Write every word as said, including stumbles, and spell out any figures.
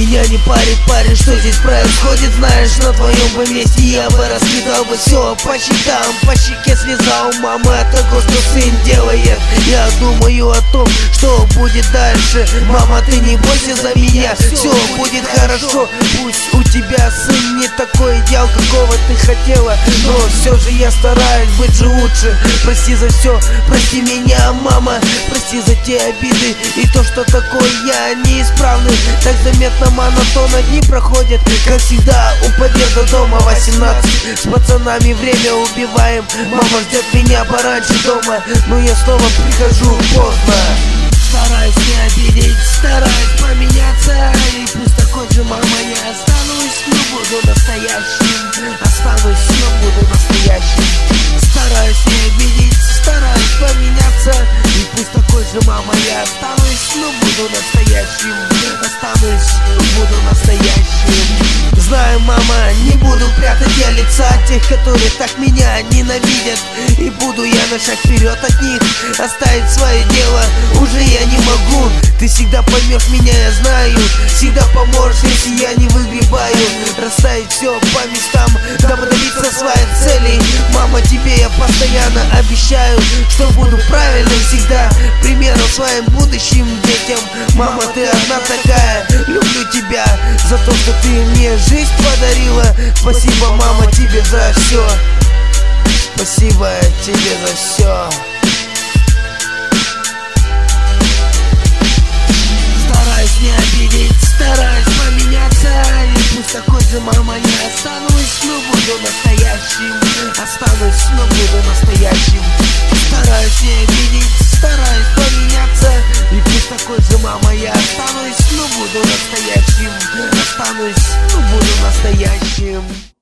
Меня не парит, парень, что здесь происходит. Знаешь, на твоем бы месте я бы раскидал бы все по счетам. По щеке слеза у мамы от того, что сын делает. Я думаю о том, что будет дальше. Мама, ты не бойся за меня, все будет хорошо. Пусть у тебя сын не такой идеал, какого ты хотела, но все же я стараюсь быть же лучше. Прости за все, прости меня, мама. Прости за те обиды и то, что такой я неисправный. Так заметно монотонно дни проходят, как всегда у подъезда дома восемнадцать. С пацанами время убиваем. Мама ждет меня пораньше дома, но я снова прихожу поздно. Стараюсь не обидеть, стараюсь поменяться. И пусть такой же, мама, не останусь, но буду настоящим. Останусь, но буду настоящим. Стараюсь не обидеть, стараюсь поменяться. И пусть такой же, мама, я останусь, но буду настоящим. Останусь, но буду настоящим. Знаю, мама, не буду прятать я лица тех, которые так меня ненавидят. И буду я на шаг вперед от них, оставить свое дело уже я не могу. Ты всегда поймешь меня, я знаю. Всегда поможешь, если я не выгребаю. Расставить все по местам, дабы добиться своих целей. Мама, тебе я постоянно обещаю, что буду правильным всегда, примером своим будущим детям. Мама, ты одна такая, люблю тебя за то, что ты мне жизнь подарила. Спасибо, мама, тебе за все. Спасибо тебе за все. Стараюсь не обидеть, стараюсь поменяться. И пусть такой же, мама, не останусь, но буду настоящим. Останусь, но буду настоящим. Стараюсь не обидеть, стараюсь поменяться. И пусть такой же, мама, я останусь, но буду настоящим. Останусь, но буду настоящим.